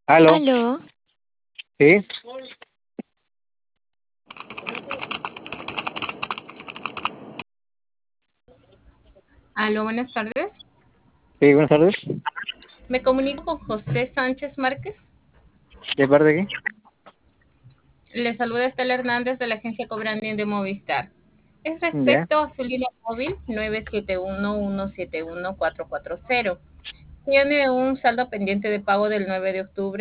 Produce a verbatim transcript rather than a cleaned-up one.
Aló, Aló, sí, Aló, buenas tardes. sí, buenas tardes. Me comunico con José Sánchez Márquez. ¿De parte de aquí? Le saluda Estela Hernández de la agencia Cobranding de Movistar. Es Ya. respecto a su línea móvil nueve siete uno, uno siete uno, cuatro cuatro cero. Tiene un saldo pendiente de pago del nueve de octubre